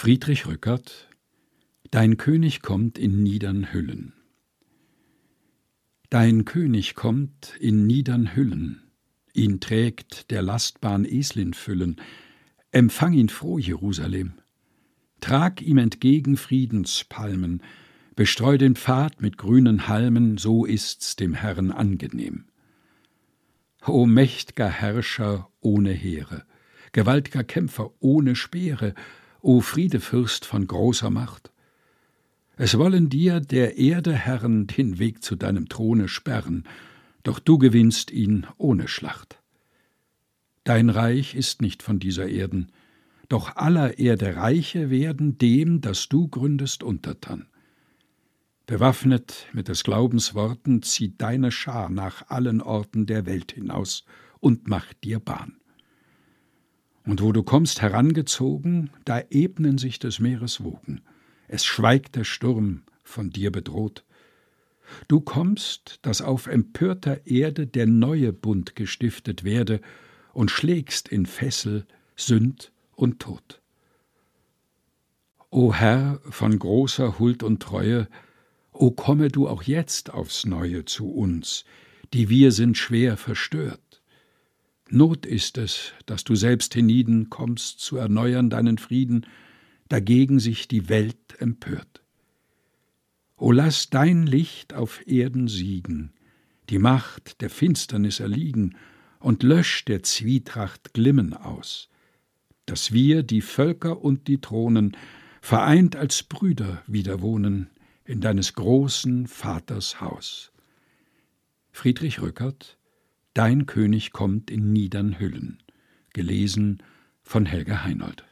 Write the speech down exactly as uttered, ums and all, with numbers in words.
Friedrich Rückert: Dein König kommt in niedern Hüllen. Dein König kommt in niedern Hüllen, ihn trägt der Lastbahn Eslin Füllen. Empfang ihn froh, Jerusalem. Trag ihm entgegen Friedenspalmen, bestreu den Pfad mit grünen Halmen, so ist's dem Herrn angenehm. O mächt'ger Herrscher ohne Heere, gewalt'ger Kämpfer ohne Speere, o Friedefürst von großer Macht! Es wollen dir der Erde Herren den Weg zu deinem Throne sperren, doch du gewinnst ihn ohne Schlacht. Dein Reich ist nicht von dieser Erden, doch aller Erde Reiche werden dem, das du gründest, untertan. Bewaffnet mit des Glaubens Worten zieht deine Schar nach allen Orten der Welt hinaus und macht dir Bahn. Und wo du kommst herangezogen, da ebnen sich des Meeres Wogen. Es schweigt der Sturm, von dir bedroht. Du kommst, dass auf empörter Erde der neue Bund gestiftet werde, und schlägst in Fessel Sünd und Tod. O Herr von großer Huld und Treue, o komme du auch jetzt aufs Neue zu uns, die wir sind schwer verstört. Not ist es, dass du selbst hienieden kommst zu erneuern deinen Frieden, dagegen sich die Welt empört. O lass dein Licht auf Erden siegen, die Macht der Finsternis erliegen, und lösch der Zwietracht Glimmen aus, dass wir, die Völker und die Thronen, vereint als Brüder wieder wohnen in deines großen Vaters Haus. Friedrich Rückert: Dein König kommt in niedern Hüllen. Gelesen von Helga Heinold.